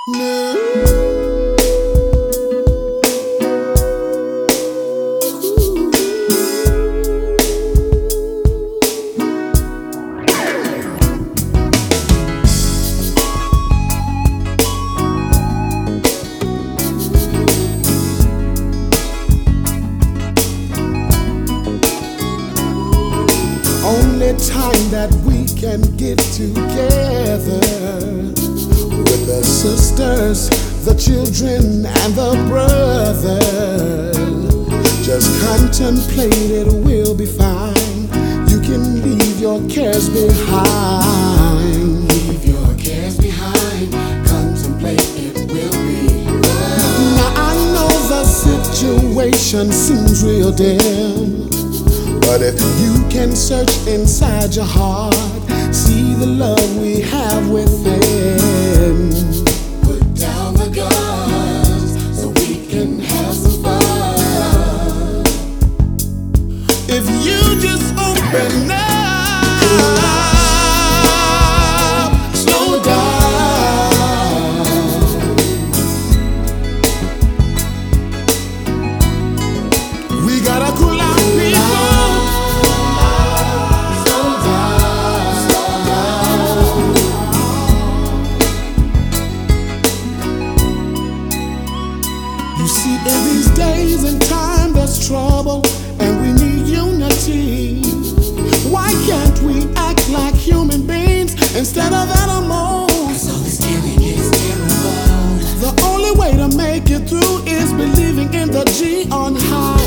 Only time that we can get together with the sisters, the children, and the brothers. Just contemplate, it will be fine. You can leave your cares behind. Leave your cares behind. Contemplate, it will be fine. Now I know the situation seems real dim, but if you can search inside your heart, see the love we have within. Put down the guns so we can have some fun. If you just open up, slow down. We gotta cool out, people. You see, in these days and time, there's trouble, and we need unity. Why can't we act like human beings instead of animals? All this killing is terrible. The only way to make it through is believing in the G on high.